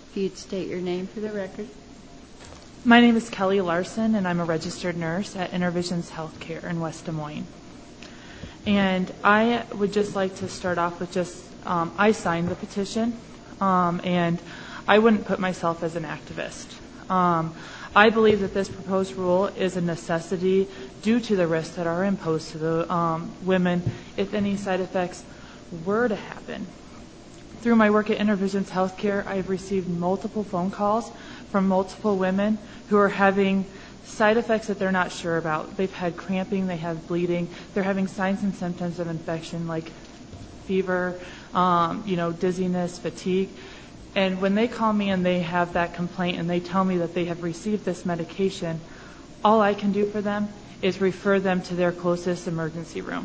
If you'd state your name for the record. My name is Kelly Larson, and I'm a registered nurse at Intervisions Healthcare in West Des Moines. And I would just like to start off with I signed the petition, and I wouldn't put myself as an activist. I believe that this proposed rule is a necessity due to the risks that are imposed to the women if any side effects were to happen. Through my work at Intervisions Healthcare, I have received multiple phone calls from multiple women who are having side effects that they're not sure about. They've had cramping, they have bleeding, they're having signs and symptoms of infection like fever, dizziness, fatigue. And when they call me and they have that complaint and they tell me that they have received this medication, all I can do for them is refer them to their closest emergency room.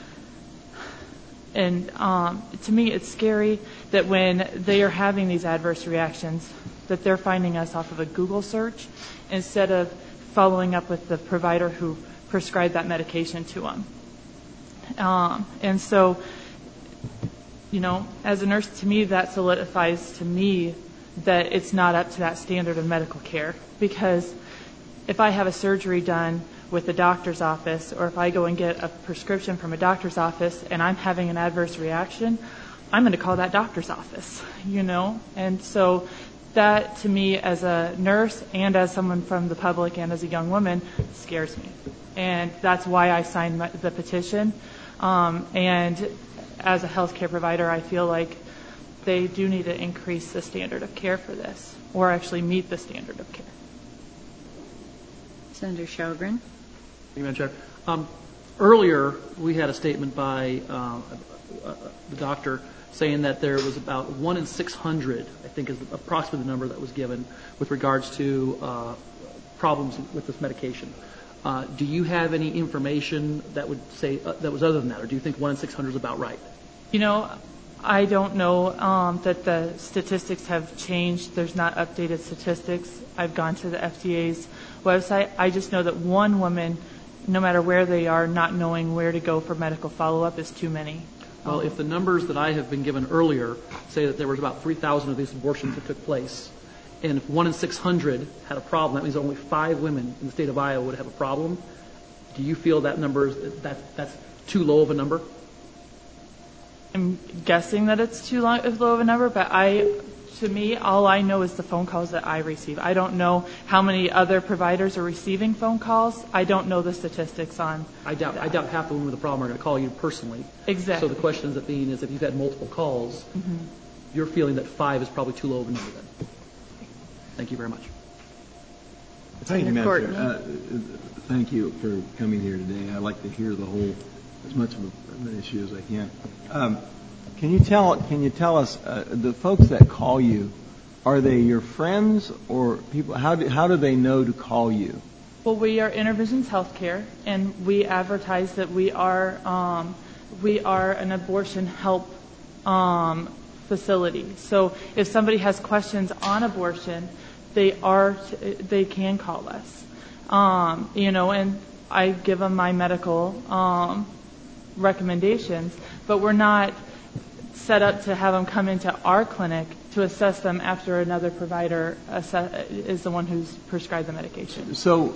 And to me, it's scary that when they are having these adverse reactions, that they're finding us off of a Google search instead of following up with the provider who prescribed that medication to them. And so, as a nurse, to me, that solidifies to me that it's not up to that standard of medical care. Because if I have a surgery done with the doctor's office, or if I go and get a prescription from a doctor's office and I'm having an adverse reaction, I'm going to call that doctor's office, And so that, to me, as a nurse and as someone from the public and as a young woman, scares me. And that's why I signed the petition. And as a healthcare provider, I feel like they do need to increase the standard of care for this, or actually meet the standard of care. Senator Sjogren. Thank you, Madam Chair. Earlier, we had a statement by the doctor saying that there was about 1 in 600, I think is approximately the number that was given, with regards to problems with this medication. Do you have any information that would say that was other than that, or do you think 1 in 600 is about right? I don't know that the statistics have changed. There's not updated statistics. I've gone to the FDA's website. I just know that one woman, no matter where they are, not knowing where to go for medical follow-up is too many. Well, if the numbers that I have been given earlier say that there was about 3,000 of these abortions that took place, and if 1 in 600 had a problem, that means only 5 women in the state of Iowa would have a problem. Do you feel that number that's too low of a number? I'm guessing that it's too low of a number, but to me, all I know is the phone calls that I receive. I don't know how many other providers are receiving phone calls. I don't know the statistics on I doubt half the women with a problem are going to call you personally. Exactly. So the question ends up being is if you've had multiple calls, you're feeling that 5 is probably too low of a number then. Thank you very much. Thank you, Madam Chair. Thank you for coming here today. I'd like to hear as much of an issue as I can. Can you tell us the folks that call you, are they your friends or people? How do they know to call you? Well, we are Intervisions Healthcare, and we advertise that we are an abortion help facility. So if somebody has questions on abortion, they can call us. And I give them my medical recommendations, but we're not set up to have them come into our clinic to assess them after another provider is the one who's prescribed the medication. So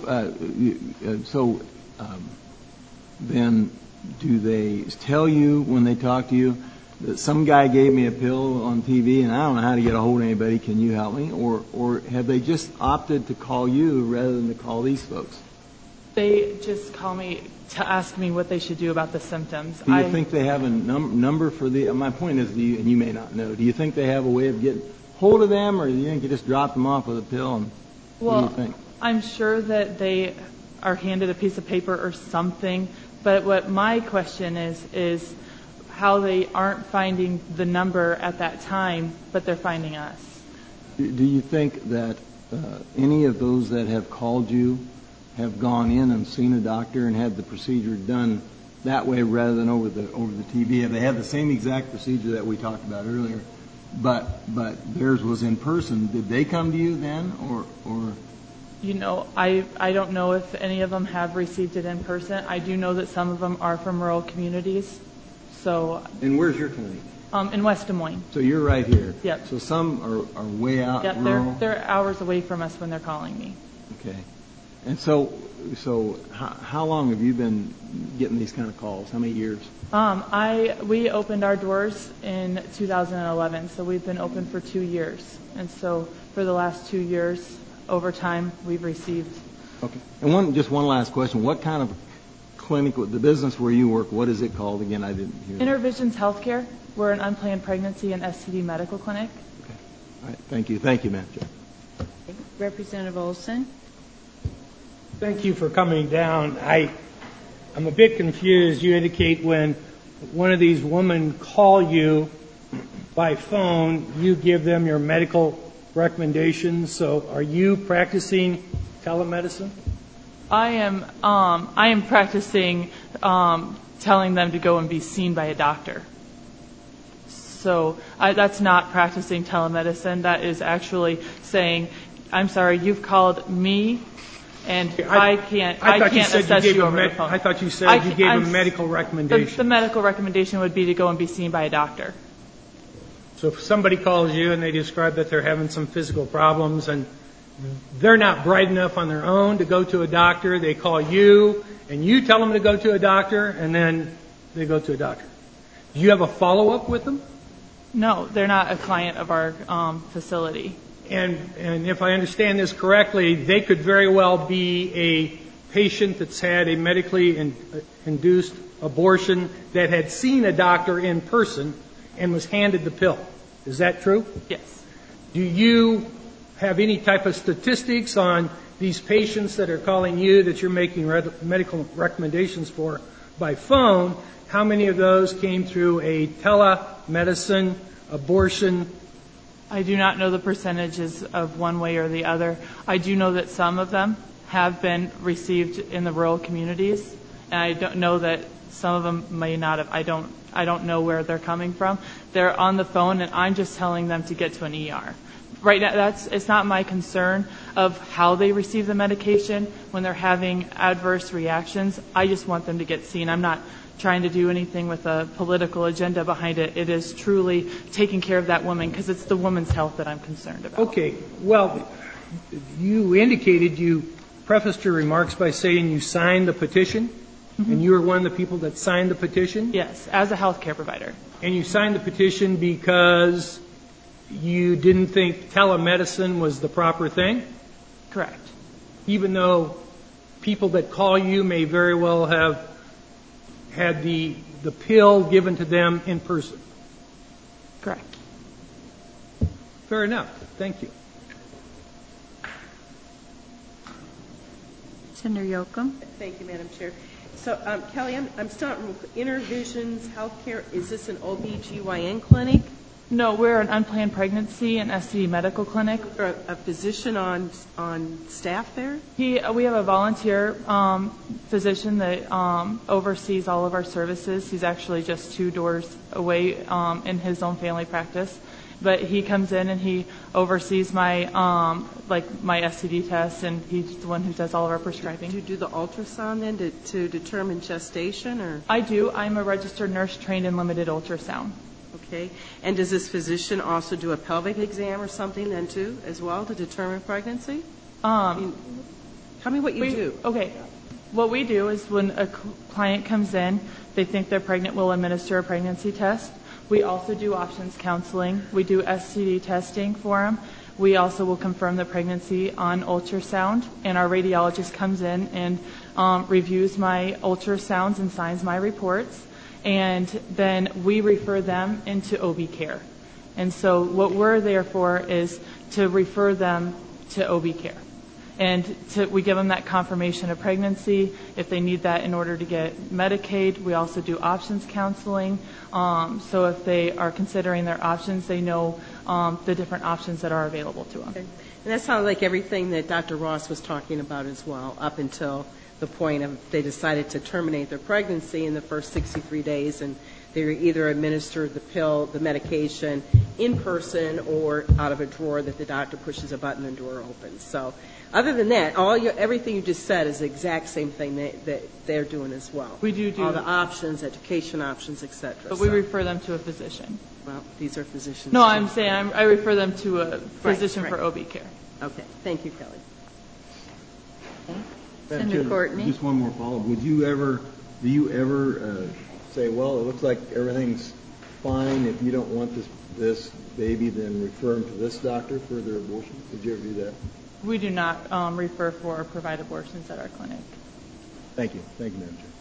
then do they tell you when they talk to you that some guy gave me a pill on TV and I don't know how to get a hold of anybody, can you help me? Or have they just opted to call you rather than to call these folks? They just call me to ask me what they should do about the symptoms. Do you think they have a number for my point is, and you may not know, do you think they have a way of getting hold of them, or do you think you just drop them off with a pill? And what do you think? I'm sure that they are handed a piece of paper or something, but what my question is how they aren't finding the number at that time, but they're finding us. Do you think that any of those that have called you have gone in and seen a doctor and had the procedure done that way rather than over the TV? Have they had the same exact procedure that we talked about earlier, but theirs was in person? Did they come to you then, or? I don't know if any of them have received it in person. I do know that some of them are from rural communities. So. And where's your clinic? In West Des Moines. So you're right here. Yep. So some are way out Yep, rural. they're hours away from us when they're calling me. Okay. And so how long have you been getting these kind of calls? How many years? We opened our doors in 2011, so we've been open for 2 years. And so for the last 2 years, over time, we've received. Okay. And just one last question. What kind of clinic, the business where you work, what is it called again? I didn't hear that. Intervisions Healthcare. We're an unplanned pregnancy and STD medical clinic. Okay. All right. Thank you. Thank you, ma'am. Representative Olson. Thank you for coming down. I'm a bit confused. You indicate when one of these women call you by phone, you give them your medical recommendations. So are you practicing telemedicine? I am practicing telling them to go and be seen by a doctor. So that's not practicing telemedicine. That is actually saying, I'm sorry, you've called me, and I can't assess you over the phone. I thought you said you gave a medical recommendation. The medical recommendation would be to go and be seen by a doctor. So if somebody calls you and they describe that they're having some physical problems and they're not bright enough on their own to go to a doctor, they call you and you tell them to go to a doctor, and then they go to a doctor. Do you have a follow-up with them? No, they're not a client of our facility. And if I understand this correctly, they could very well be a patient that's had a medically induced abortion that had seen a doctor in person and was handed the pill. Is that true? Yes. Do you have any type of statistics on these patients that are calling you that you're making medical recommendations for by phone? How many of those came through a telemedicine abortion? I do not know the percentages of one way or the other. I do know that some of them have been received in the rural communities, and I don't know that some of them may not have. I don't know where they're coming from. They're on the phone, and I'm just telling them to get to an ER. Right now, it's not my concern of how they receive the medication when they're having adverse reactions. I just want them to get seen. I'm not trying to do anything with a political agenda behind it. It is truly taking care of that woman, because it's the woman's health that I'm concerned about. Okay. Well, you indicated, you prefaced your remarks by saying you signed the petition, and you were one of the people that signed the petition? Yes, as a health care provider. And you signed the petition because you didn't think telemedicine was the proper thing? Correct. Even though people that call you may very well have had the pill given to them in person? Correct. Fair enough. Thank you. Senator Yoakum. Thank you, Madam Chair. So, Kelly, I'm starting with Intervisions Healthcare. Is this an OBGYN clinic? No, we're an unplanned pregnancy and STD medical clinic. Or a physician on staff there? We have a volunteer physician that oversees all of our services. He's actually just 2 doors away in his own family practice. But he comes in and he oversees my my STD tests, and he's the one who does all of our prescribing. Do you do the ultrasound then to determine gestation, or? I do. I'm a registered nurse trained in limited ultrasound. Okay. And does this physician also do a pelvic exam or something then too, as well, to determine pregnancy? Tell me what you do. Okay. What we do is when a client comes in, they think they're pregnant, we'll administer a pregnancy test. We also do options counseling. We do STD testing for them. We also will confirm the pregnancy on ultrasound, and our radiologist comes in and reviews my ultrasounds and signs my reports. And then we refer them into OB care. And so what we're there for is to refer them to OB care. And we give them that confirmation of pregnancy if they need that in order to get Medicaid. We also do options counseling. So if they are considering their options, they know the different options that are available to them. Okay. And that sounds like everything that Dr. Ross was talking about as well, up until the point of they decided to terminate their pregnancy in the first 63 days, and They're either administered the pill, the medication, in person or out of a drawer that the doctor pushes a button and the door opens. So other than that, everything you just said is the exact same thing that they're doing as well. We do all the options, education options, etc. But we refer them to a physician. Well, these are physicians. No, too. I'm saying I refer them to a physician right. for OB care. Okay. Thank you, Kelly. Okay. Madam Senator Chair, Courtney? Just one more follow-up. Do you ever say, well, it looks like everything's fine. If you don't want this baby, then refer him to this doctor for their abortion? Did you ever do that? We do not refer for or provide abortions at our clinic. Thank you. Thank you, Madam Chair.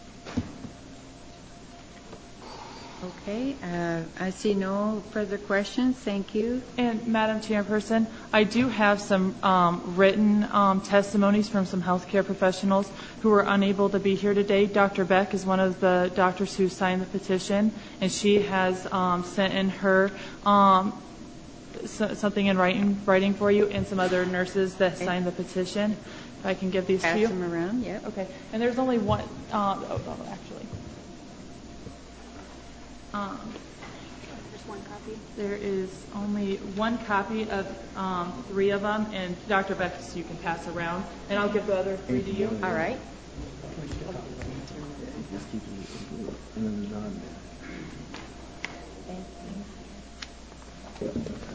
Okay. I see no further questions. Thank you. And Madam Chairperson, I do have some written testimonies from some healthcare professionals who were unable to be here today. Dr. Beck is one of the doctors who signed the petition, and she has sent in her something in writing for you, and some other nurses that signed the petition. If I can give these to you. Pass them around. Yep. Okay. And there's only one. Actually. There's one copy. There is only one copy of 3 of them, and Dr. Beck, so you can pass around, and I'll give the other 3 to you. All right. Just keep it, and then there's on there. Thank you.